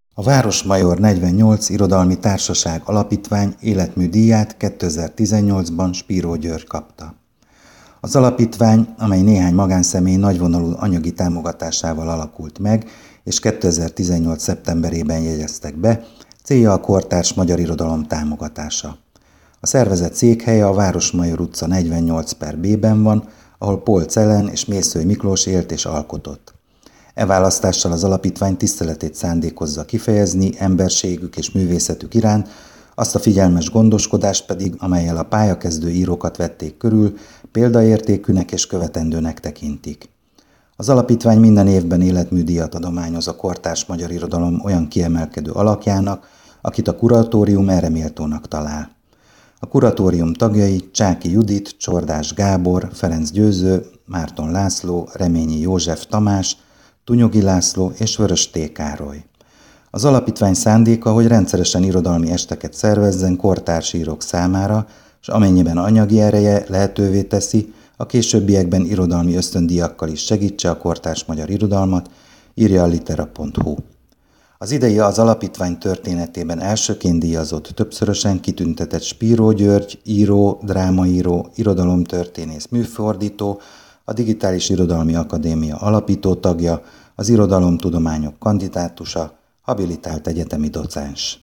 A Városmajor 48 Irodalmi Társaság Alapítvány életmű díját 2018-ban Spiró György kapta. Az alapítvány, amely néhány magánszemély nagyvonalú anyagi támogatásával alakult meg, és 2018. szeptemberében jegyeztek be, célja a kortárs magyar irodalom támogatása. A szervezet székhelye a Városmajor utca 48/B-ben van, ahol Paul Celan és Mészöly Miklós élt és alkotott. E választással az alapítvány tiszteletét szándékozza kifejezni emberségük és művészetük iránt, azt a figyelmes gondoskodást pedig, amellyel a pályakezdő írókat vették körül, példaértékűnek és követendőnek tekintik. Az alapítvány minden évben életműdíjat adományoz a kortárs magyar irodalom olyan kiemelkedő alakjának, akit a kuratórium erre méltónak talál. A kuratórium tagjai Csáky Judit, Csordás Gábor, Ferenc Győző, Márton László, Reményi József Tamás, Tunyogi László és Vörös T. Károly. Az alapítvány szándéka, hogy rendszeresen irodalmi esteket szervezzen kortárs írók számára, és amennyiben anyagi ereje lehetővé teszi, a későbbiekben irodalmi ösztöndíjakkal is segítse a kortárs magyar irodalmat, írja a litera.hu. Az idei az alapítvány történetében elsőként díjazott, többszörösen kitüntetett Spiró György, író, drámaíró, irodalomtörténész, műfordító, a Digitális Irodalmi Akadémia alapító tagja, az irodalomtudományok kandidátusa, habilitált egyetemi docens.